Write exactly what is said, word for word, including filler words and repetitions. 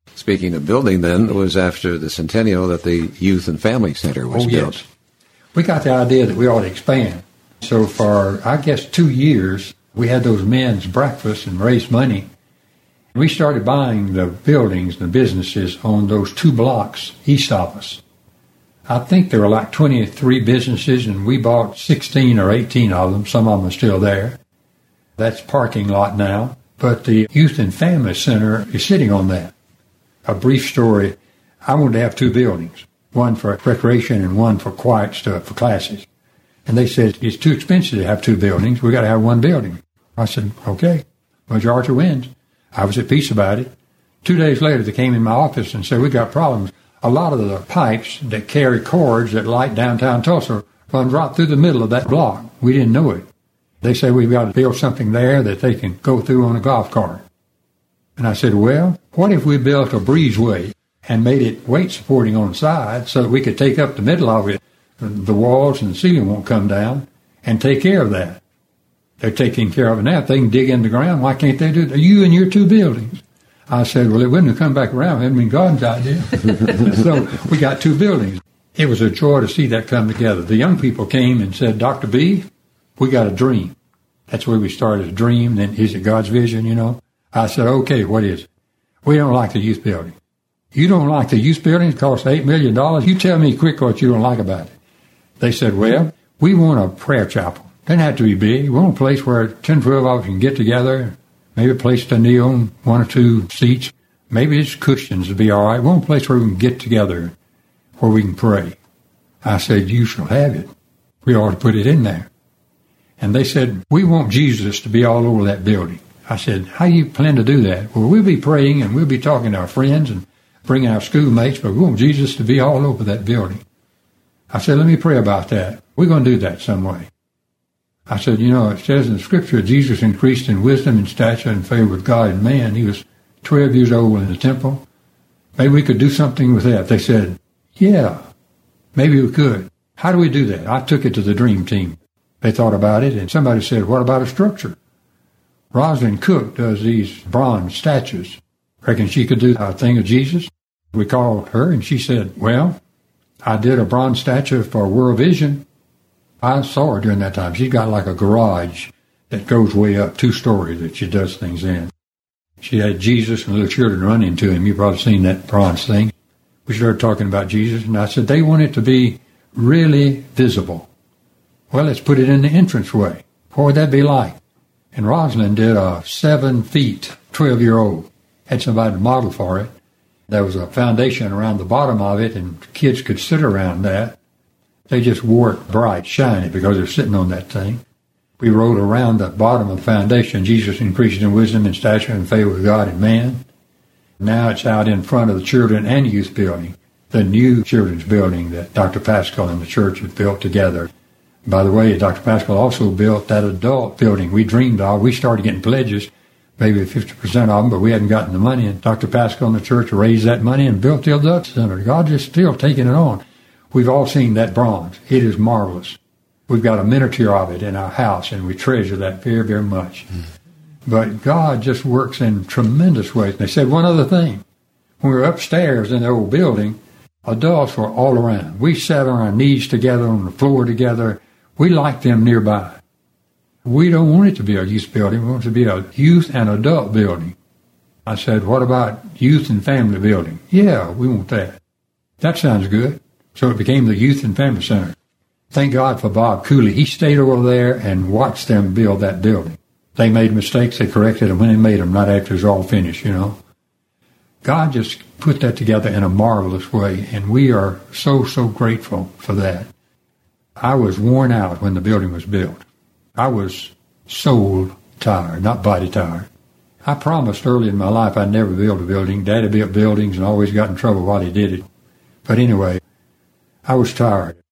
Speaking of building, then, it was after the centennial that the Youth and Family Center was oh, built. Yes. We got the idea that we ought to expand. So for, I guess, two years, we had those men's breakfasts and raised money. We started buying the buildings and the businesses on those two blocks east of us. I think there were like twenty-three businesses, and we bought sixteen or eighteen of them. Some of them are still there. That's parking lot now. But the Youth and Family Center is sitting on that. A brief story, I wanted to have two buildings, one for recreation and one for quiet stuff, for classes. And they said, it's too expensive to have two buildings. We got to have one building. I said, okay, majority wins. I was at peace about it. Two days later, they came in my office and said, we got problems. A lot of the pipes that carry cords that light downtown Tulsa run right through the middle of that block. We didn't know it. They say we've got to build something there that they can go through on a golf cart. And I said, well, what if we built a breezeway and made it weight supporting on the side so that we could take up the middle of it, the walls and the ceiling won't come down, and take care of that. They're taking care of it now. If they can dig in the ground, why can't they do that? You and your two buildings. I said, well, it wouldn't have come back around. It hadn't been God's idea. So we got two buildings. It was a joy to see that come together. The young people came and said, Doctor B, we got a dream. That's where we started, a dream. Then, is it God's vision, you know? I said, okay, what is it? We don't like the youth building. You don't like the youth building? It costs eight million dollars. You tell me quick what you don't like about it. They said, well, we want a prayer chapel. Doesn't have to be big. We want a place where ten, twelve of us can get together, maybe a place to kneel on, one or two seats. Maybe it's cushions to be all right. We want a place where we can get together, where we can pray. I said, you shall have it. We ought to put it in there. And they said, we want Jesus to be all over that building. I said, how do you plan to do that? Well, we'll be praying and we'll be talking to our friends and bringing our schoolmates, but we want Jesus to be all over that building. I said, let me pray about that. We're going to do that some way. I said, you know, it says in the Scripture, Jesus increased in wisdom and stature and favor with God and man. He was twelve years old in the temple. Maybe we could do something with that. They said, yeah, maybe we could. How do we do that? I took it to the dream team. They thought about it, and somebody said, what about a structure? Rosalind Cook does these bronze statues. Reckon she could do a thing of Jesus? We called her, and she said, well, I did a bronze statue for World Vision. I saw her during that time. She's got like a garage that goes way up, two stories, that she does things in. She had Jesus and little children running to him. You've probably seen that bronze thing. We started talking about Jesus, and I said, they want it to be really visible. Well, let's put it in the entranceway. What would that be like? And Rosalind did a seven feet, twelve-year-old. Had somebody to model for it. There was a foundation around the bottom of it, and kids could sit around that. They just wore it bright, shiny, because they're sitting on that thing. We wrote around the bottom of the foundation, Jesus increased in wisdom and stature and favor with God and man. Now it's out in front of the children and youth building, the new children's building that Doctor Pascal and the church have built together. By the way, Doctor Pascal also built that adult building we dreamed of. We started getting pledges, maybe fifty percent of them, but we hadn't gotten the money. And Doctor Pascal and the church raised that money and built the adult center. God is still taking it on. We've all seen that bronze. It is marvelous. We've got a miniature of it in our house, and we treasure that very, very much. Mm. But God just works in tremendous ways. They said one other thing. When we were upstairs in the old building, adults were all around. We sat on our knees together on the floor together. We liked them nearby. We don't want it to be a youth building. We want it to be a youth and adult building. I said, what about youth and family building? Yeah, we want that. That sounds good. So it became the Youth and Family Center. Thank God for Bob Cooley. He stayed over there and watched them build that building. They made mistakes, they corrected them when they made them, not after it was all finished, you know. God just put that together in a marvelous way, and we are so, so grateful for that. I was worn out when the building was built. I was soul tired, not body tired. I promised early in my life I'd never build a building. Daddy built buildings and always got in trouble while he did it. But anyway, I was tired.